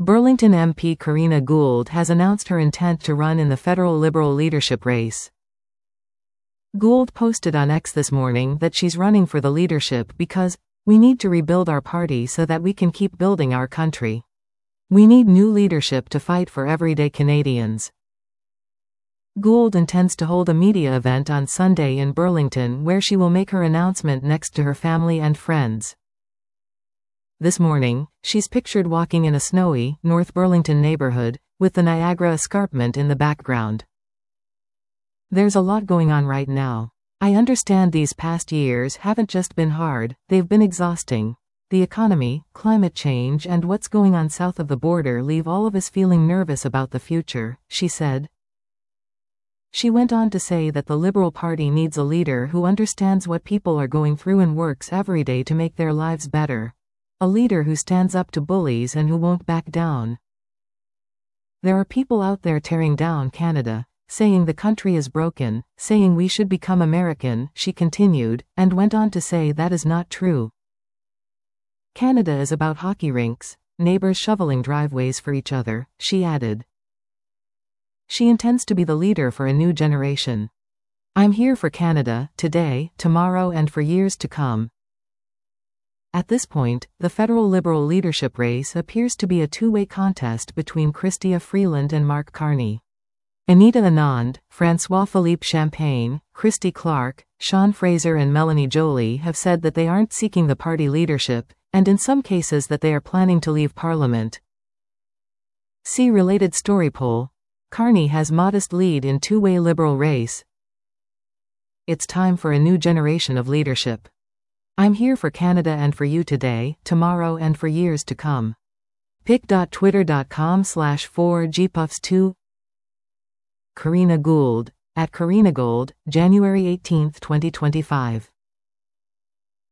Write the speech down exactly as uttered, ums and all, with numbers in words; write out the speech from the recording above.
Burlington M P Karina Gould has announced her intent to run in the federal Liberal leadership race. Gould posted on X this morning that she's running for the leadership because, "We need to rebuild our party so that we can keep building our country. We need new leadership to fight for everyday Canadians." Gould intends to hold a media event on Sunday in Burlington where she will make her announcement next to her family and friends. This morning, she's pictured walking in a snowy, North Burlington neighborhood, with the Niagara Escarpment in the background. "There's a lot going on right now. I understand these past years haven't just been hard, they've been exhausting. The economy, climate change and what's going on south of the border leave all of us feeling nervous about the future," she said. She went on to say that the Liberal Party needs a leader who understands what people are going through and works every day to make their lives better. A leader who stands up to bullies and who won't back down. "There are people out there tearing down Canada, saying the country is broken, saying we should become American," she continued, and went on to say that is not true. "Canada is about hockey rinks, neighbors shoveling driveways for each other," she added. She intends to be the leader for a new generation. "I'm here for Canada, today, tomorrow and for years to come." At this point, the federal Liberal leadership race appears to be a two-way contest between Chrystia Freeland and Mark Carney. Anita Anand, François-Philippe Champagne, Christy Clark, Sean Fraser and Melanie Joly have said that they aren't seeking the party leadership, and in some cases that they are planning to leave Parliament. See related story poll. Carney has modest lead in two-way Liberal race. It's time for a new generation of leadership. "I'm here for Canada and for you today, tomorrow and for years to come." pic dot twitter dot com slash four G puffs two Karina Gould, at Karina Gould, January eighteenth twenty twenty-five.